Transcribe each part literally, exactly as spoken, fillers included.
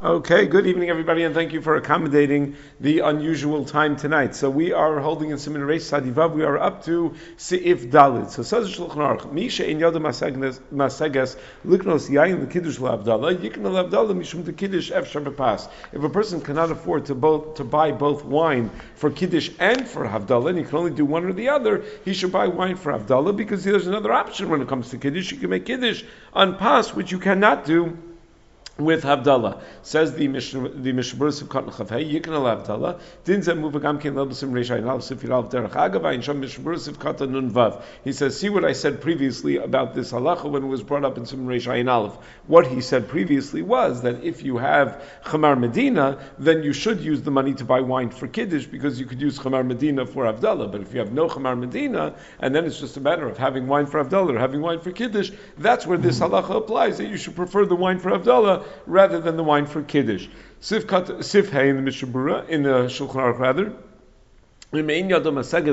Okay, good evening, everybody, and thank you for accommodating the unusual time tonight. So we are holding in Siman Reish Sadivav. We are up to Seif Dalit. So says Shulchan Aruch, Misha in Yoda Maseges Liknos Yayin L'Kiddush L'Avdallah Yikna L'Avdallah Mishum T'Kiddush Efshar B'Pas. If a person cannot afford to both to buy both wine for Kiddush and for Havdalah, and he can only do one or the other, he should buy wine for Havdalah because there's another option when it comes to Kiddush. You can make Kiddush on Pas, which you cannot do with Havdalah. Says the Mishnah, the Mishburus of Katan Chavei, Yikna Havdalah, Dinzeh Muvagam Ken Lebusim Reisha Inal Sifirav Derech Agava, and Sham Mishburus of Katan Nun Vav. He says, see what I said previously about this halacha when it was brought up in Siman Reish Ayin Aleph. What he said previously was that if you have Chamar Medina, then you should use the money to buy wine for Kiddush because you could use Chamar Medina for Havdalah. But if you have no Chamar Medina, and then it's just a matter of having wine for Havdalah or having wine for Kiddush, that's where this halacha applies, that you should prefer the wine for Havdalah rather than the wine for Kiddush. Sif Hay in the Mishnah Berurah, in the Shulchan Aruch rather. A little Mishnah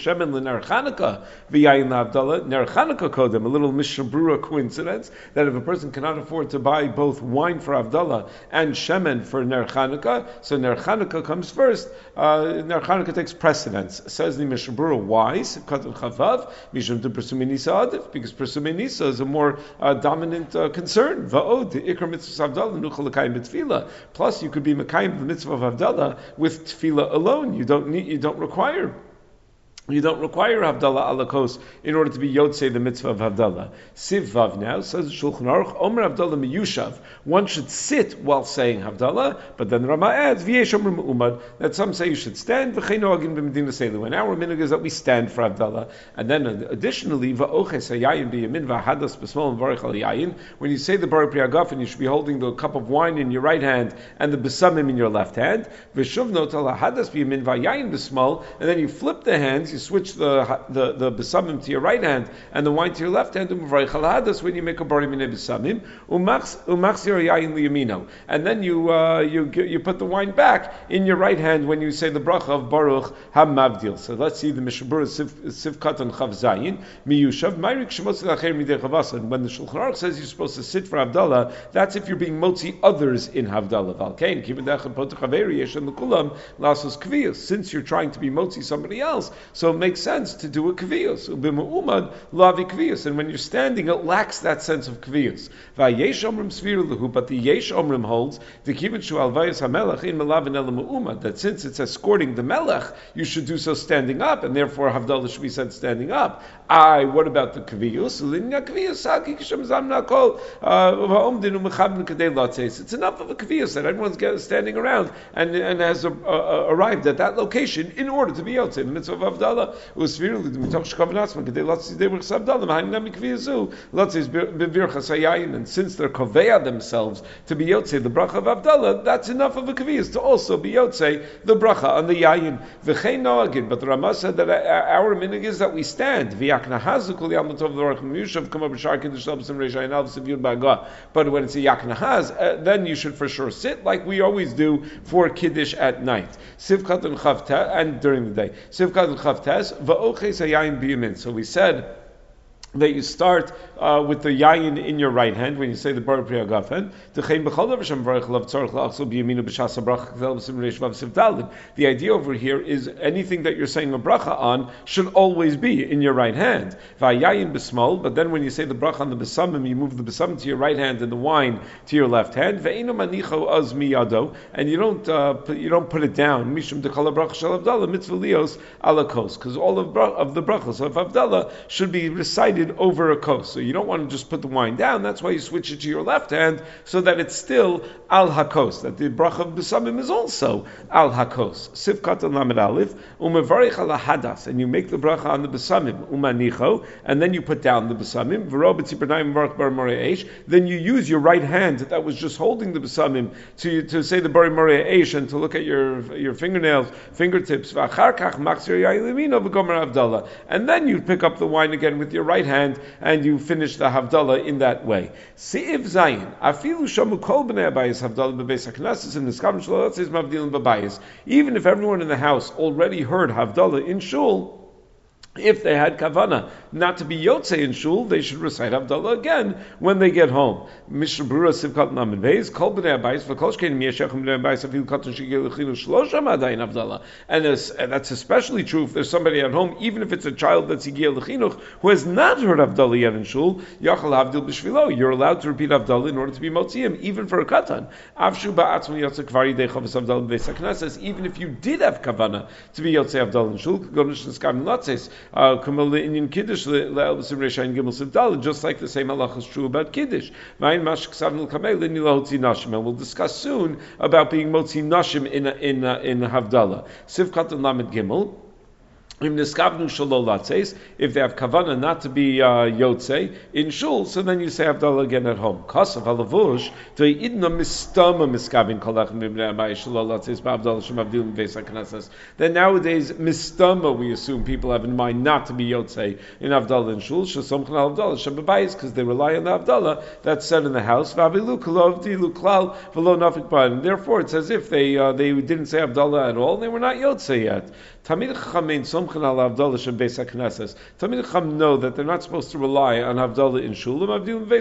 Berurah coincidence that if a person cannot afford to buy both wine for Havdalah and shemen for Ner Chanukah, so Ner Chanukah comes first. Uh, Ner Chanukah takes precedence. Says the Mishnah Berurah, why? Because Persumei Nisa is a more uh, dominant uh, concern. Plus, you could be Mekayim the mitzvah of Havdalah with Tefillah alone. You don't need. You don't require. You don't require Havdalah alakos in order to be Yotzei the mitzvah of Havdalah. Siv Vav now says Shulchan Aruch Omer Havdalah miyushav. One should sit while saying Havdalah, but then Rama adds V'yesh Omer me'umad that some say you should stand. V'chein noagin b'medina seilu. And our minhag is that we stand for Havdalah. And then additionally Va'oches hayayin b'yamin v'hadas b'smol and v'arich al yayin. When you say the Baruch Priagafen, you should be holding the cup of wine in your right hand and the besamim in your left hand. V'shuvnot al hadas b'yamin v'yayin b'smol. And then you flip the hands. You switch the the the besamim to your right hand and the wine to your left hand. Umvarich when you make a bari minei besamim. Umachs umachzir yayin liyamino. And then you uh, you you put the wine back in your right hand when you say the bracha of Baruch Hamavdil. So let's see the Mishnah Berurah Sivkat and Chav Zayin Miyushav Ma'rik Shemos Lacher Midei Chavasan. When the Shulchan Aruch says you're supposed to sit for Havdalah, that's if you're being motzi others in Havdalah. Valkein Kivadach Potu Chaveri Yeshan Lekulam Lasos Kviyos. Since you're trying to be motzi somebody else, so it makes sense to do a kviyos. Ubimu'umad lavi kviyos. And when you're standing, it lacks that sense of kviyos. Va'yesh omrim svir lahu, but the yesh omrim holds the kivin shu alvayas hamelach in melavin elamu'umad, that since it's escorting the melech, you should do so standing up, and therefore Havdalah should be said standing up. I, what about the kviyos? Linya kviyos haki kishem zamna kol va'omdinu mechabin kadei latzes. It's enough of a kviyos that everyone's standing around and, and has a, a, arrived at that location in order to be yotzei the mitzvah of Havdalah. And since they're koveya themselves to be yotzei the bracha of Havdalah, that's enough of a kviyas to also be yotzei the bracha on the yayin. V'chein noagin, but the Rama said that our minhag is that we stand. But when it's a yaknahaz, uh, then you should for sure sit like we always do for kiddush at night. Sivkat and chavta, and during the day. Sivkat and chavtes, va'oches hayayin biyamin. So we said that you start uh, with the yayin in your right hand when you say the Baruch Priagafen. The idea over here is anything that you're saying a bracha on should always be in your right hand. But then when you say the bracha on the besamim, you move the besamim to your right hand and the wine to your left hand. And you don't uh, put, you don't put it down. Because all of, of the brachas of Havdalah should be recited over a kos. So you don't want to just put the wine down. That's why you switch it to your left hand so that it's still al hakos. That the bracha of besamim is also al hakos. Sivkat and lamed alif umevarich ala hadas, and you make the bracha on the besamim umanicho, and then you put down the besamim. Then you use your right hand that was just holding the besamim to to say the bari marei eish and to look at your your fingernails, fingertips. And then you pick up the wine again with your right hand and you finish the Havdalah in that way. Seif Zayin, afilu shamu kol b'nei abayis Havdalah b'beis hakneses and niskam shlo yatzis mavdilim b'bayis. Even if everyone in the house already heard Havdalah in shul, If they had kavana not to be yotze in shul, they should recite Havdalah again when they get home. Mishnah Berurah Sivkat Namen Beis Kol Bnei Abayis V'Kol Shkein Miyashechem Bnei Abayis Afil Katan Shegil Lechinu Shlosham Adayin Havdalah. And that's especially true if there's somebody at home, even if it's a child that's Yigil Lechinuch who has not heard Havdalah yet in shul. Yachal Havdil B'Shvilo. You're allowed to repeat Havdalah in order to be Motziim, even for a katan. Avshu Ba'atzma Yotze Kvari Dechav Havdalah Beis HaKnesses. Even if you did have kavana to be Yotze Havdalah in shul, Gonish Niskam Latzes. Just like the same halacha is true about Kiddush. And we'll discuss soon about being motzi nashim in in in Havdalah. Sivkat and Lamed Gimel. If they have kavana not to be uh, yotze in shul, so then you say Havdalah again at home. Kasav halavush to idna mistama miskavin kolach mibnei abayis shalol latzes ba'Havdalah shemavdilim beis haknesses. Then nowadays mistama we assume people have in mind not to be yotze in Havdalah in shul. Shesomchan Havdalah shebabayis because they rely on the Havdalah that's said in the house. V'avilu kolov dilu klal v'lo nafik ba'an. And therefore it's as if they uh, they didn't say Havdalah at all. And they were not yotze yet. Tamid chamein som Talmid Chacham know that they're not supposed to rely on Havdalah in Shulam,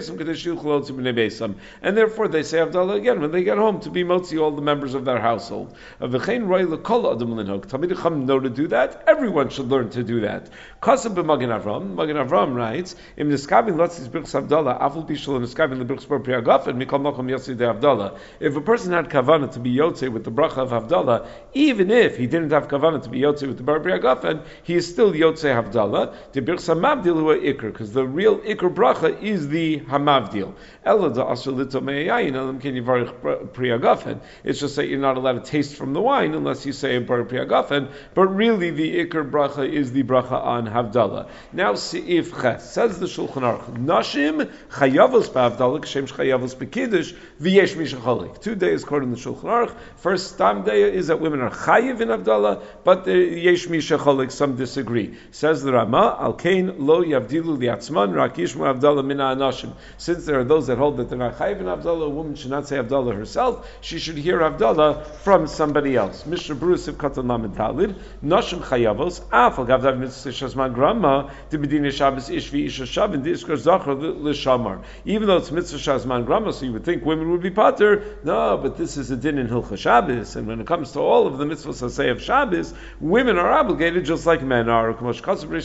and therefore they say Havdalah again when they get home to be motzi all the members of their household. Talmid Chacham know to do that. Everyone should learn to do that. Kasav b'Magen Avram, Magen Avram writes, Im niskavin latzis birchs Havdalah, aful bishul niskavin lebirchs bar priagafen, mikol makom yotzi de Havdalah. If a person had kavanah to be yotze with the bracha of Havdalah, even if he didn't have kavanah to be yotze with the bar priagafen, he is still Yotzei Havdalah. The Birchas Hamavdil hu Iker, because the real Iker bracha is the Hamavdil. Ela da asher lito me'ayin elam ken yivarich priagafen. It's just that you're not allowed to taste from the wine unless you say a bar priagafen. But really, the Iker bracha is the bracha on Havdalah. Now, Seif Ches says the Shulchan Aruch, Nashim chayavos ba'Havdalah k'shem chayavos b'Kiddush v'yesh mishacholik. Two days according to the Shulchan Aruch. First Stam day is that women are chayiv in Havdalah, but the yesh mishacholik some disagree. Says the Rama, Al Kain lo yavdilu liatzman rak yishmu Havdalah mina anashim. Since there are those that hold that they're not chayiv in Havdalah, a woman should not say Havdalah herself. She should hear Havdalah from somebody else. Mishnah Berurah Sivkat Lamed Talid Nashim chayavos af al gavdav mitzvah shazman grama to bedin Shabbos ish vi isha shavin diskar zachar l'shamar. Even though it's mitzvah shazman grama, so you would think women would be pater. No, but this is a din in Hilchah Shabbos, and when it comes to all of the mitzvahs that say of Shabbos, women are obligated just like men are. And we already said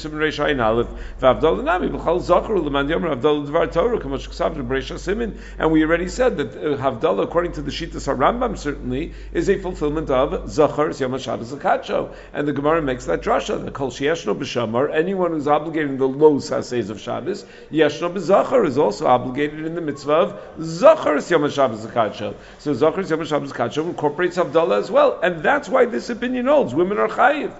that uh, Havdalah, according to the Shittas HaRambam, certainly is a fulfillment of Zachar Yom HaShabbos L'Kadsho, and the Gemara makes that drasha. The Kol Sheyeshno B'Shamar, anyone who's obligated in the low sasays of Shabbos, Yeshno B'Zachar is also obligated in the mitzvah of Zachar Yom HaShabbos L'Kadsho. So Zachar Yom HaShabbos L'Kadsho incorporates Havdalah as well, and that's why this opinion holds. Women are chayiv.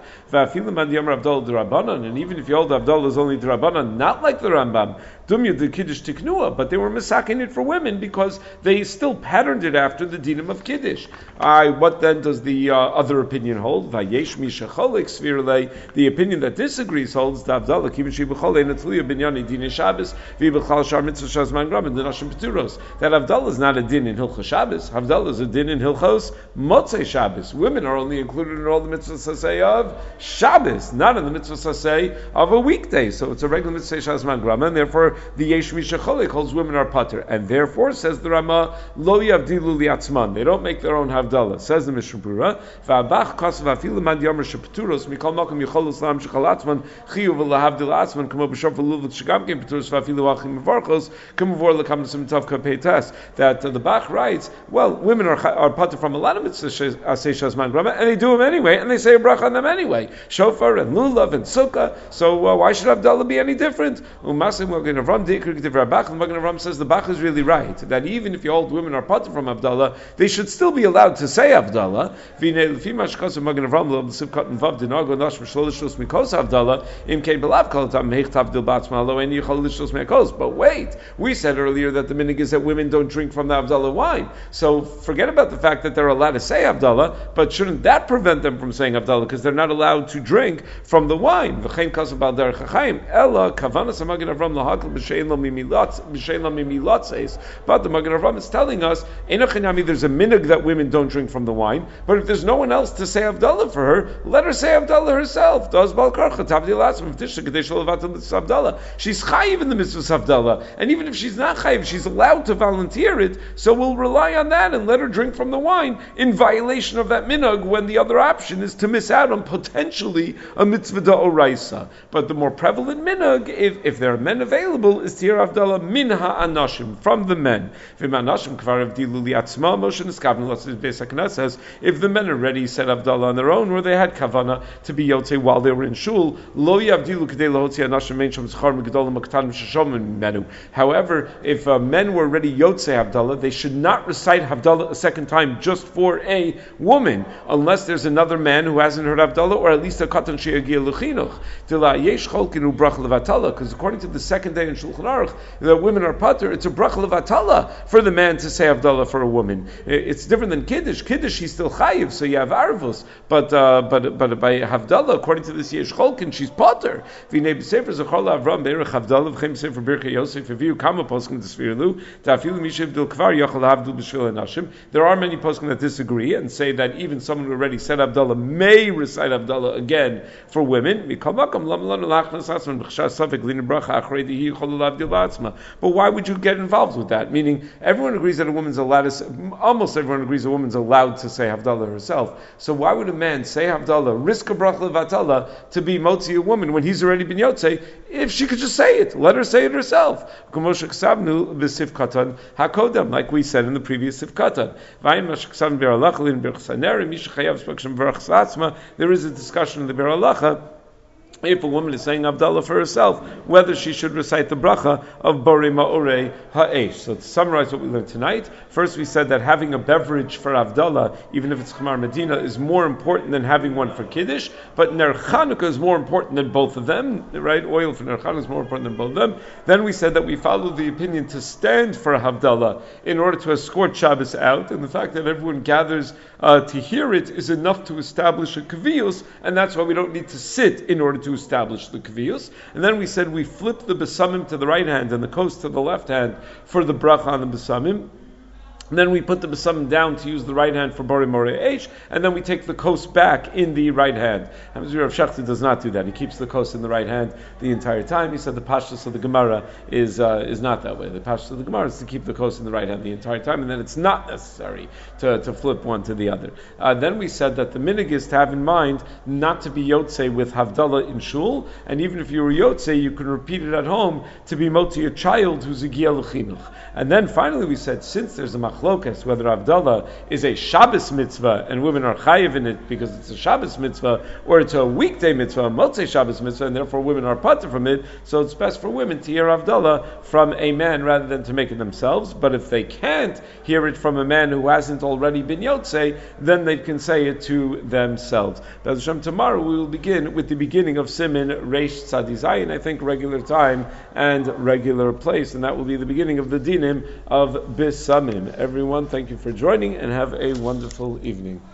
And even if you hold Havdalah is only D'Rabbanan, not like the Rambam, Dumya the Kiddush Tiknua, but they were misaking it for women because they still patterned it after the dinim of Kiddush. I, what then does the uh, other opinion hold? Vayesh Mishacholik Svirle, the opinion that disagrees holds the Havdalah Kivishi B'Cholei Netliya Binyani Dine Shabbos V'B'Chal Shar Mitzvah Shazman Gram and the Nashim Peturos. That Havdalah is not a din in Hilchos Shabbos. Havdalah is a din in Hilchos Motzei Shabbos. Women are only included in all the mitzvahs that say of Shabbos, not in the mitzvahs say of a weekday. So it's a regular mitzvah Shazman Gram, and therefore the Yesh Mishacholik holds women are pater, and therefore says the Rama Lo Yavdilu Liatzman. They don't make their own Havdalah. Says the Mishnah Berurah Va'abach Kasav Afilu Mad Yomer Shepeturos Mikol Makom Yicholus Lam Shechalatzman Chiyuv Lahavdil Atzman Kamo B'Shof Lulav Shagam Kem Peturos Va'afilu Achim Mevarchos Kamo Vor Lekam Sim Tav Kapei Tes. That uh, the Bach writes, well, women are are pater from a lot of mitzvahs Asay Shazman Gram, and they do them anyway, and they say a bracha on them anyway. Shofar and lulav and sukkah. So uh, why should Havdalah be any different? Umasim Magen Avram Dikr G'divrei Bach. Magen Avram says the Bach is really right that even if you hold women are pater from Havdalah, they should still be allowed to say Havdalah. V'nei lefi mashkas Magen Avram lo b'sivkat and vav dinago nash v'shlosh shlos mikos Havdalah im kein belav kol tam meich tavdil batzma lo en yichol lishlos meikos. But wait, we said earlier that the minhag is that women don't drink from the Havdalah wine. So forget about the fact that they're allowed to say Havdalah, but shouldn't that prevent them from saying Havdalah because they're not allowed to drink from the wine? V'chein kasav bal derech hachaim ella kavanas Magen Avram lahakol But the Magen Avraham is telling us, there's a minhag that women don't drink from the wine, but if there's no one else to say Havdalah for her, let her say Havdalah herself. She's chayiv in the mitzvah of Havdalah, and even if she's not chayiv, she's allowed to volunteer it, so we'll rely on that and let her drink from the wine in violation of that minhag, when the other option is to miss out on potentially a mitzvah da'oraisa. But the more prevalent minhag, if, if there are men available, is to hear Havdalah minha anashim, from the men. Says, if the men already said Havdalah on their own, or they had kavana to be yotze while they were in shul, lo yavdilu kedei lahotzi anashim mein sham zchar megedolim maktanim sheshomim menu. However, if uh, men were already yotze Havdalah, they should not recite Havdalah a second time just for a woman, unless there's another man who hasn't heard Havdalah, or at least a katan she'yagia l'chinuch. Tila yesh cholkinu bracha levatala, because according to the second day in Shulchan Aruch, that women are pater, it's a bracha levatala for the man to say Havdalah for a woman. It's different than Kiddush. Kiddush, he's still chayiv, so you have arvus, but uh, but but by Havdalah, according to this yesh cholkin, she's pater. V'nei b'sefer zechor la'avram be'erech Havdalah v'chem b'sefer birkei Yosef v'viu kama poskim t'sfirlu ta'afilu mishev dil kvar yochel havdul b'shvil anashim. There are many poskim that disagree and say that even someone who already said Havdalah may recite Havdalah again for women. But why would you get involved with that? Meaning, everyone agrees that a woman's allowed to say, almost everyone agrees a woman's allowed to say Havdalah herself. So why would a man say Havdalah, risk a bracha levatala, to be motzi a woman when he's already been yotzei, if she could just say it? Let her say it herself. Like we said in the previous Sif Katan. There is a discussion in the Bir Halacha, if a woman is saying Havdalah for herself, whether she should recite the bracha of Borei Ma'orei Ha'esh. So to summarize what we learned tonight, first we said that having a beverage for Havdalah, even if it's Chamar Medina, is more important than having one for Kiddush, but Ner Chanukah is more important than both of them, right? Oil for Ner Chanukah is more important than both of them. Then we said that we followed the opinion to stand for Havdalah in order to escort Shabbos out, and the fact that everyone gathers uh, to hear it is enough to establish a kaviyus, and that's why we don't need to sit in order to establish the kaviyus. And then we said we flip the besamim to the right hand and the kos to the left hand for the bracha on the besamim. And then we put the besamim down to use the right hand for Borei Morei Eish, and then we take the kos back in the right hand. Rav Shachti does not do that. He keeps the kos in the right hand the entire time. He said the pashtus of the Gemara is uh, is not that way. The pashtus of the Gemara is to keep the kos in the right hand the entire time, and then it's not necessary to, to flip one to the other. Uh, then we said that the minhag is to have in mind not to be yotzei with Havdalah in shul, and even if you were yotzei, you can repeat it at home to be moti a child who's a giel chinuch. And then finally we said, since there's a machlokas whether Havdalah is a Shabbos mitzvah and women are chayiv in it because it's a Shabbos mitzvah, or it's a weekday mitzvah, a Motzei Shabbos mitzvah, and therefore women are pater from it, so it's best for women to hear Havdalah from a man rather than to make it themselves. But if they can't hear it from a man who hasn't already been yotzei, then they can say it to themselves. B'ez Hashem, tomorrow we will begin with the beginning of Simin Reish Tzadi Zayin, I think regular time and regular place, and that will be the beginning of the dinim of Bisamim. Everyone, thank you for joining and have a wonderful evening.